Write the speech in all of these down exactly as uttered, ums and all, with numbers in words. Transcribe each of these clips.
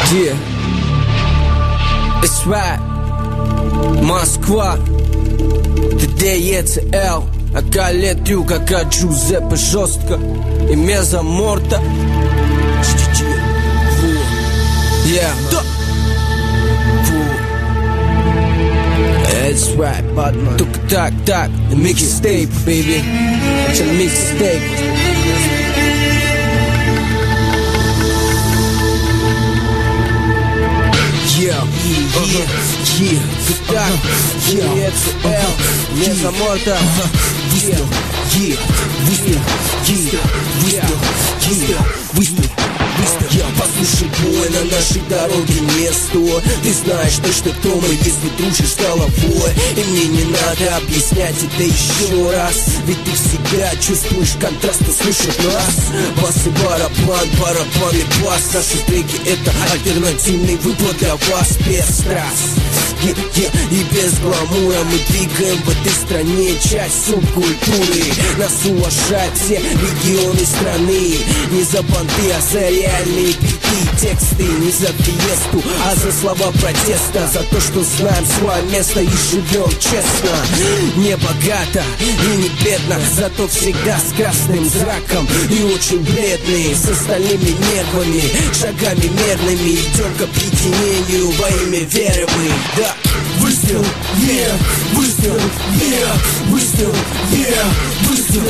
Yeah, it's right. Москва, Т Д Е Ц Л, ака летю, ака Джузеппе жестко и мезоморта. Yeah, it's right, Batman. Только так, так, mixtape, baby. Это mixtape. Yeah, yeah, yeah, так, yeah, L, мезоморта. Выстрел, yeah, выстрел, yeah, выстрел, yeah, выстрел. Я послушай, бой на нашей дороге не стой. Ты знаешь точно, кто мы, если дружишь с головой. И мне не надо объяснять это еще раз, ведь ты всегда чувствуешь контраст, услышав нас. Бас и барабан, барабан и бас. Наши треки — это альтернативный выбор для вас. Без трасс, yeah, yeah, и без гламура мы двигаем в этой стране часть субкультуры. Нас уважают все регионы страны. Не за понты, а за реальные биты, тексты. Не за фиесту, а за слова протеста. За то, что знаем свое место и живем честно. Не богато и не бедно, зато всегда с красным зраком и очень бледные, с остальными нервами, шагами мерными. Идем к объединению во имя веры мы, да. Выстрел, yeah, выстрел, yeah, выстрел, yeah, выстрел,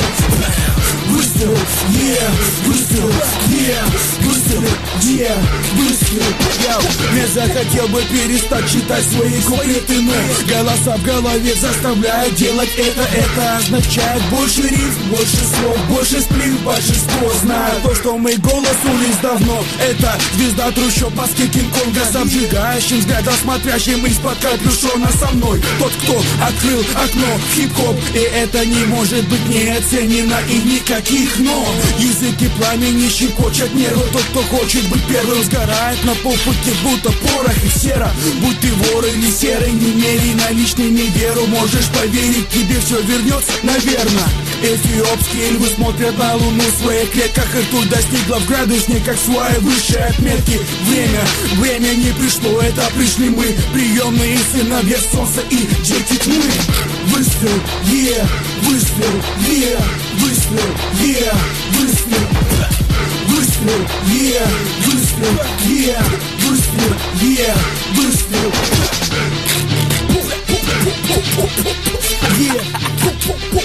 выстрел, yeah, выстрел, yeah, выстрел, yeah, выстрел. Не захотел бы перестать читать свои куплеты, но голоса в голове заставляют делать это. Это означает больше рифм, больше слов, больше сплив. Большинство знает то, что мой голос улиц давно. Это звезда трущоб, маски Кинг-Конга с обжигающим взглядом, смотрящим из-под капюшона со мной. Тот, кто открыл окно в хип-хоп, и это не может быть не оценено и никаких но. Языки пламени щекочет нервы. Тот, кто хочет быть первым, сгорает на полпути, будто порох и сера. Будь ты вор или серый, не мери наличными веру. Можешь поверить, тебе все вернется, наверно. Эфиопские львы смотрят на луну в своих клетках. Ртуть достигла в градусниках своей высшей отметки. Время, время не пришло, это пришли мы. Приемные сыновья солнца и дети тьмы. Выстрел, yeah, выстрел, yeah, выстрел, yeah, выстрел. Выстрел, yeah, выстрел, yeah, выстрел, yeah, выстрел. Yeah.